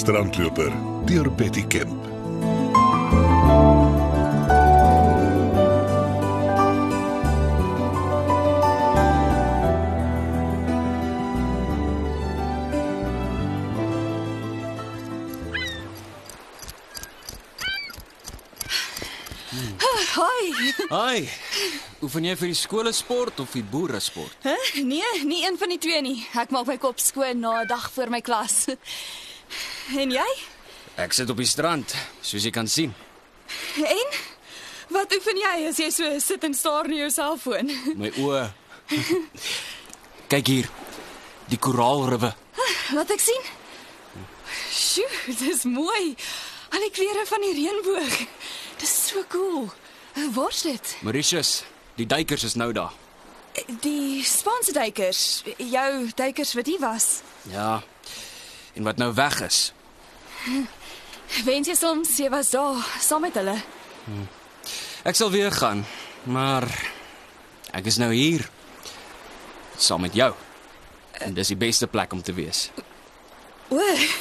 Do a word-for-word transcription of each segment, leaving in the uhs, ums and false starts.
strandloper deur Betty Kemp. Hoi. Hoi, oefen jy vir die skoolesport of die boeresport? Huh? Nee, nie een van die twee nie. Ek maak my kop skoon na 'n dag voor my klas. En jy? Ek sit op die strand, soos jy kan sien. En? Wat oefen jy as jy so sit en staar na jou selfoon? My oë. Kyk hier, die koraalriwe. Laat ek sien. Sjoe, dit is mooi. Al die kleure van die reënboog. Dis so cool. Waar's dit? Mauritius, die duikers is nou daar. Die Spaanse duikers, jou duikers wat hier was. Ja, en wat nou weg is. Wens jy soms jy was daar saam met hulle? Ek sal weer gaan, maar ek is nou hier. Saam met jou. En dis die beste plek om te wees. O.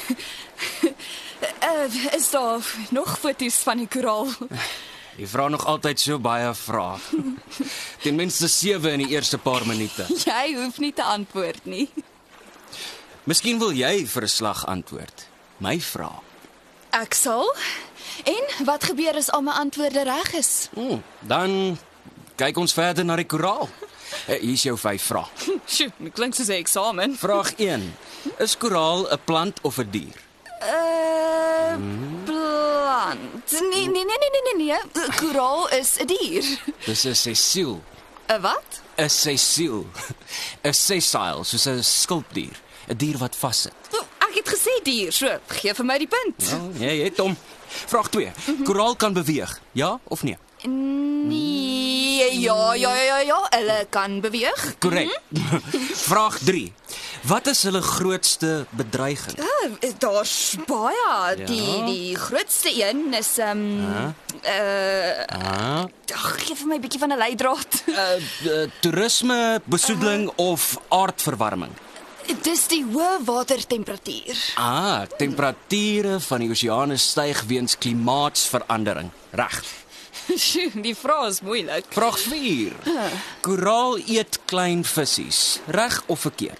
Uh, is daar nog foto's van die koraal? Jy vra nog altyd so baie vrae. Ten minste sewe in die eerste paar minute. Jy hoef nie te antwoord nie. Miskien wil jy vir 'n slag antwoord. My vraag. Ek sal. En wat gebeur as al my antwoorde reg is? Hmm, dan kyk ons verder na die koraal. Hier is jou vyf vrae. Sjoe, dit klink soos 'n eksamen. Vraag een. Is koraal 'n plant of 'n dier? Uh, plant. Nee, nee, nee, nee, nee, nee. Koraal is 'n dier. Dis 'n sessiel. 'n Wat? 'n Sessiel. 'n sessile, soos 'n skulpdier. 'n Dier wat vassit. Ek het gesê dier, so gee vir my die punt. Ja, jy het hom. Vraag twee. Koraal kan beweeg, ja of nee? Nee, ja, ja, ja, ja, hulle kan beweeg. Korrek. Vraag drie. Wat is hulle grootste bedreiging? Uh, Daar's baie. Ja. Die die grootste een is um Ja. uh Ah, ag, gee vir my 'n bietjie van 'n leidraad. uh, uh, toerisme, besoedeling of aardverwarming? Dis die hoë watertemperatuur. Ah, temperature van die oseane styg weens klimaatsverandering. Reg. Sjoe, die vraag is moeilik. Vraag vier. Koraal eet klein vissies. Reg of verkeerd?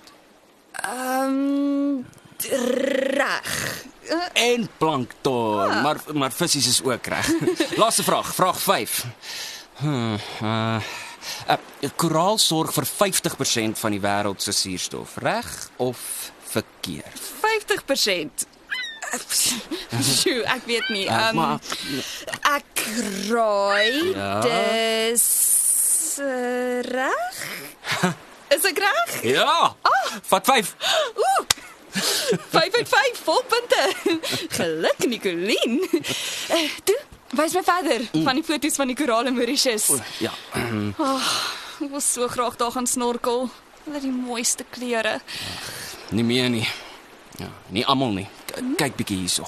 Um reg. En plankton, maar maar vissies is ook reg. Laaste vraag, vraag vyf. Hmm, uh, uh, koraal sorg vir vyftig persent van die wêreld se suurstof. Reg of verkeerd? vyftig persent. Sjoe, ek weet nie. Uh, Um, maar ek raai. Ja. Dis uh, reg? Is ek reg? ja. Vat vyf. Ooh. vyf uit vyf, vol punte. Geluk, Nicolien. Uh, toe, wys my verder mm. van die foto's van die koraal in Mauritius. Ja. Ek wil so graag daar gaan snorkel. Hulle die mooiste kleure. Nie meer nie. Ja, nie almal nie. K kyk bietjie hierso.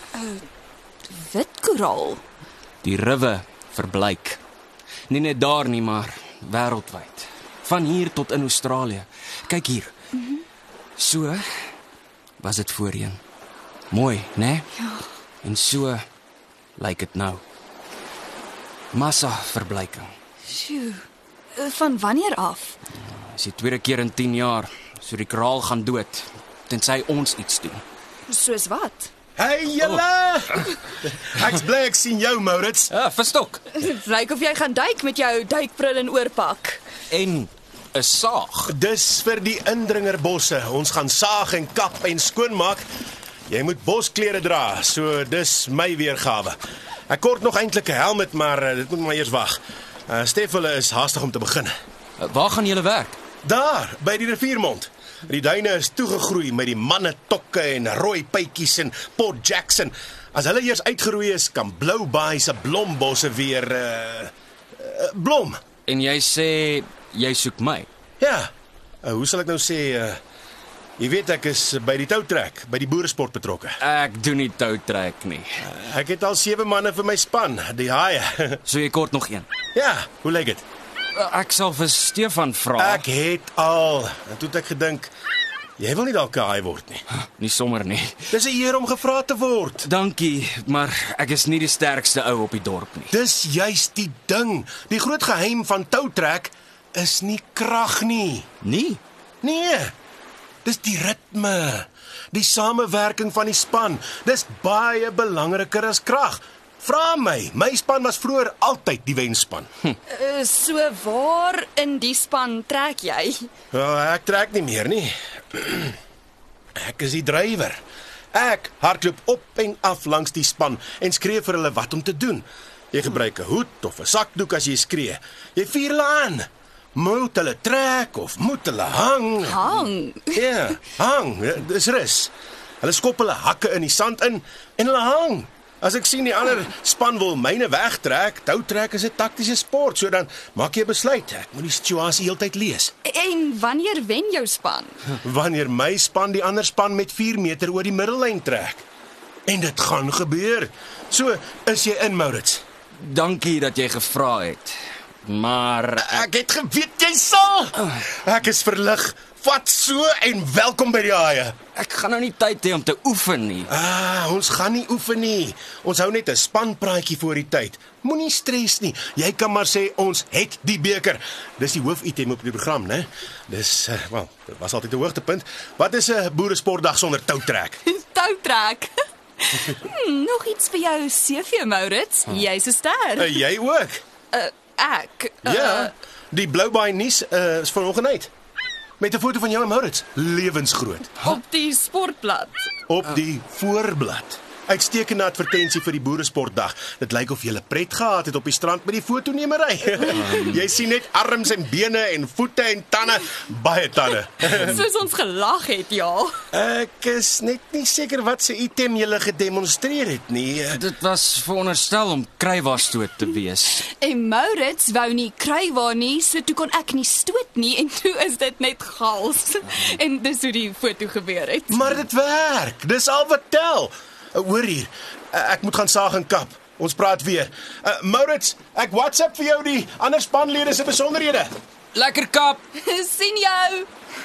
Wit koraal. Die riwe verbleik. Nie net daar nie, maar wêreldwyd. Van hier tot in Australië. Kyk hier. Mm-hmm. So was dit voorheen. Mooi, né? Ja. En so lyk dit nou. Massa verbleiking. Sjoe. Van wanneer af? Dis die tweede keer in tien jaar. So die koraal gaan dood tensy ons iets doen. Soos wat? Hey julle! Oh. Ek's bly ek sien jou, Maurits. Ja, verstok. Dit lyk of jy gaan duik met jou duikbril en oorpak. En 'n saag. Dis vir die indringerbosse. Ons gaan saag en kap en skoonmaak. Jy moet bosklere dra, so dis my weergawe. Ek kort nog eintlik 'n helmet, maar uh, dit moet maar eers wag. Uh, Steffele is haastig om te begin. Waar gaan julle werk? Daar, by die riviermond. Die duine is toegegroei met die mannetokke en rooi pytjies en Port Jackson. As hulle eers uitgeroei is, kan Blou Baai se blombosse weer uh, uh, blom. En jy sê jy soek my. Ja. Uh, hoe sal ek nou sê? Uh, jy weet ek is by die toutrek, by die boeresport betrokke. Ek doen nie toutrek nie. Uh, ek het al sewe manne vir my span, die haie. So jy kort nog een. Ja, hoe lyk dit? Ek sal vir Stefan vra. Ek het al. En toe het ek gedink, Jy wil nie dalk 'n haai word nie. Nie sommer nie. Dis 'n eer om gevra te word. Dankie, maar ek is nie die sterkste ou op die dorp nie. Dis juist die ding. Die groot geheim van toutrek is nie krag nie. Nie? Nee. Dis die ritme, die samewerking van die span. Dis baie belangriker as krag. Vra my, my span was vroeër altyd die wenspan. Hm. Uh, so waar in die span trek jy? Wel, ek trek nie meer nie. Ek is die drywer. Ek hardloop op en af langs die span en skree vir hulle wat om te doen. Jy gebruik 'n hoed of 'n sakdoek as jy skree. Jy vier hulle aan. Moet hulle trek of moet hulle hang? Hang. Ja, hang. Dis rus. Hulle skop hulle hakke in die sand in en hulle hang. As ek sien die ander span wil myne wegtrek, toutrek is 'n taktiese sport, so dan maak jy 'n besluit. Ek moet die situasie heeltyd lees. En wanneer wen jou span? Wanneer my span die ander span met vier meter oor die middellyn trek. En dit gaan gebeur. So, is jy in, Maurits? Dankie dat jy gevra het. Maar Ek het geweet jy sal. Ek is verlig. Vat so en welkom by die haie. ek gaan nou nie tyd hê om te oefen nie. Ah, ons gaan nie oefen nie. Ons hou net 'n spanpraatjie voor die tyd. Moenie stres nie. Jy kan maar sê ons het die beker. Dis die hoofitem op die program, né? Dis uh, wel, dit was altyd 'n hoogtepunt. Wat is 'n boeresportdag sonder toutrek? Toutrek. hmm, nog iets vir jou C V, Maurits. Jy's 'n ster. Uh, jy ook? Uh, ek. Uh, Ja. Die Bloubaai nuus uh, is vanoggend uit. Met 'n foto van jou en Maurits, lewensgroot, Op die sportblad. op die voorblad. Uitstekende advertensie vir die boeresportdag. Dit lyk of jy 'n pret gehad het op die strand met die fotonemery. Jy sien net arms en bene en voete en tande, baie tande. Soos ons gelag het, ja. Ek is net nie seker wat se item jy gedemonstreer het nie. Dit was veronderstel om kruiwastoot te wees. En Maurits wou nie kry waar nie, so toe kon ek nie stoot nie en toe is dit net gals. En dis hoe die foto gebeur het. Maar dit werk. Dis al wat tel. Uh, hoor hier, uh, ek moet gaan saag en kap. Ons praat weer. Uh, Maurits, ek WhatsApp vir jou die ander spanlede se besonderhede. Lekker kap. Sien jou.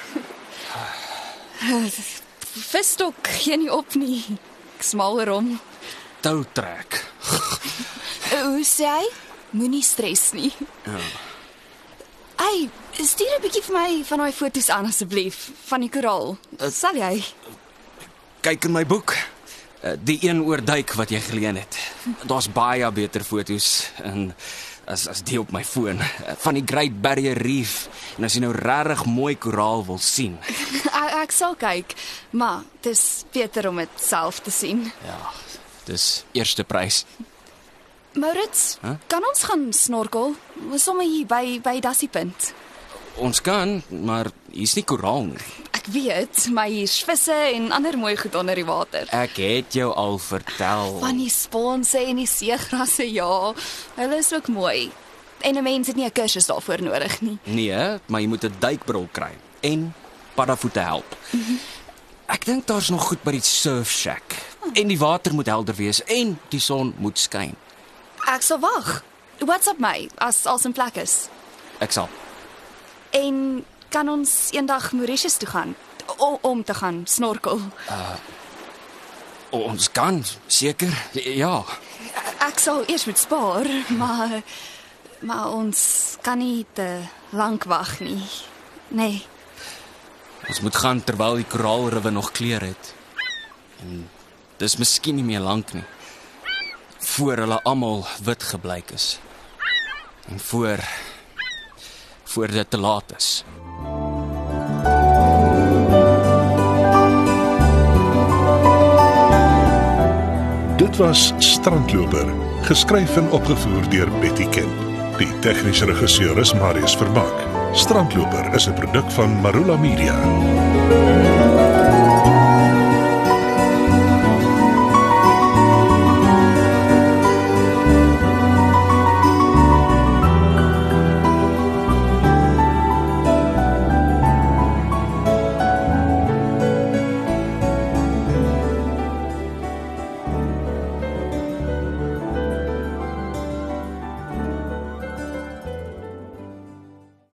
Visstok gee nie op nie. Ek smaal oor hom. Toutrek. Uh, hoe sê hy? Moenie stres nie. Ja. Ai, stuur 'n bietjie vir my van daai foto's aan asseblief van die koraal. Sal jy? Kyk in my boek. Die een oor duik wat jy geleen het. Daar's baie beter foto's en as as die op my foon van die Great Barrier Reef. En as jy nou regtig mooi koraal wil sien. Ek, ek sal kyk, maar dis beter om dit self te sien. Ja, dis eerste prys. Maurits, Huh? kan ons gaan snorkel? Sommige hier by by Dassiepunt. Ons kan, maar hier's nie koraal nie. Ek weet, maar hier's visse en ander mooi goed onder die water. Ek het jou al vertel. Van die sponse en die seegrasse, ja. Hulle is ook mooi. En 'n mens het nie 'n kursus daarvoor nodig nie. Nee, maar jy moet 'n duikbril kry en paddavoete help. Ek dink daar's nog goed by die surf shack. En die water moet helder wees en die son moet skyn. Ek sal wag. WhatsApp my as als in plek is. Ek sal. En kan ons eendag Mauritius toe gaan om, om te gaan snorkel? O, ons kan, seker. Ja. Ek sal eers moet spaar, maar maar ons kan nie te lank wag nie. Nee. Ons moet gaan terwyl die koraalriwe nog kleur het. En dis miskien nie meer lank nie. Voor hulle almal wit gebleik is. En voor voor dit te laat is. Dit was Strandloper, geskryf en opgevoer deur Betty Kemp. Die tegniese regisseur is Marius Vermaak. Strandloper is 'n produk van Marula Media.